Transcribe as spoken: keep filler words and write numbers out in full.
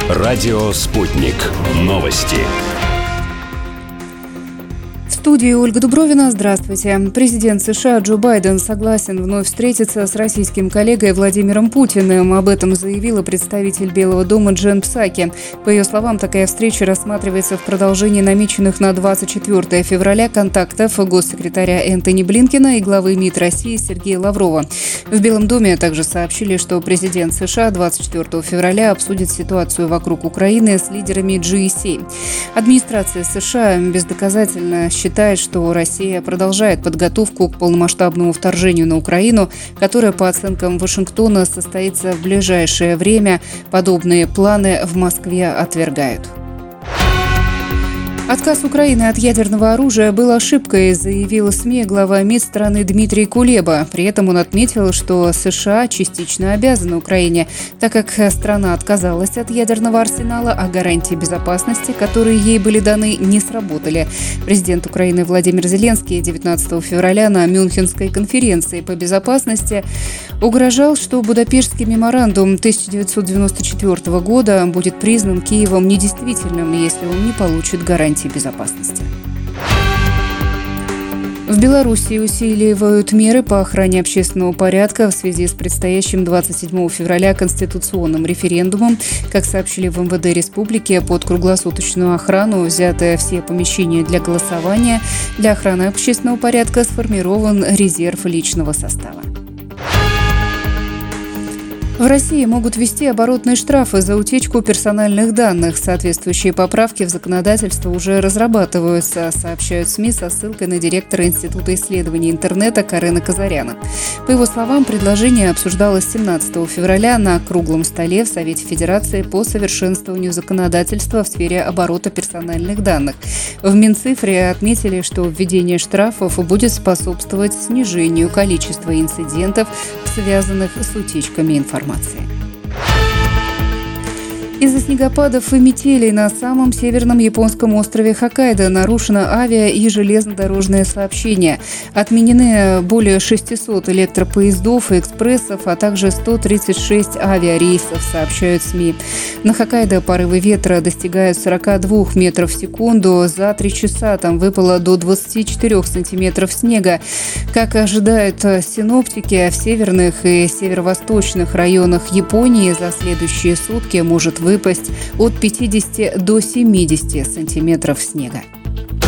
Радио «Спутник». Новости. В студии Ольга Дубровина. Здравствуйте. Президент США Джо Байден согласен вновь встретиться с российским коллегой Владимиром Путиным. Об этом заявила представитель Белого дома Джен Псаки. По ее словам, такая встреча рассматривается в продолжении намеченных на двадцать четвёртое февраля контактов госсекретаря Энтони Блинкена и главы МИД России Сергея Лаврова. В Белом доме также сообщили, что президент США двадцать четвёртого февраля обсудит ситуацию вокруг Украины с лидерами джи семь. Администрация США бездоказательно считает, что Россия продолжает подготовку к полномасштабному вторжению на Украину, которое, по оценкам Вашингтона, состоится в ближайшее время. Подобные планы в Москве отвергают. Отказ Украины от ядерного оружия был ошибкой, заявил СМИ глава МИД страны Дмитрий Кулеба. При этом он отметил, что США частично обязаны Украине, так как страна отказалась от ядерного арсенала, а гарантии безопасности, которые ей были даны, не сработали. Президент Украины Владимир Зеленский девятнадцатого февраля на Мюнхенской конференции по безопасности угрожал, что Будапештский меморандум тысяча девятьсот девяносто четвёртого года будет признан Киевом недействительным, если он не получит гарантии безопасности. В Беларуси усиливают меры по охране общественного порядка в связи с предстоящим двадцать седьмого февраля конституционным референдумом. Как сообщили в эм вэ дэ республики, под круглосуточную охрану взяты все помещения для голосования. Для охраны общественного порядка сформирован резерв личного состава. В России могут ввести оборотные штрафы за утечку персональных данных. Соответствующие поправки в законодательство уже разрабатываются, сообщают СМИ со ссылкой на директора Института исследований интернета Карена Казаряна. По его словам, предложение обсуждалось семнадцатого февраля на круглом столе в Совете Федерации по совершенствованию законодательства в сфере оборота персональных данных. В Минцифре отметили, что введение штрафов будет способствовать снижению количества инцидентов, связанных с утечками информации. Из-за снегопадов и метелей на самом северном японском острове Хоккайдо нарушено авиа- и железнодорожное сообщение. Отменены более шестисот электропоездов и экспрессов, а также сто тридцать шесть авиарейсов, сообщают СМИ. На Хоккайдо порывы ветра достигают сорок два метров в секунду. За три часа там выпало до двадцати четырёх сантиметров снега. Как ожидают синоптики, в северных и северо-восточных районах Японии за следующие сутки может выпасть от пятидесяти до семидесяти сантиметров снега.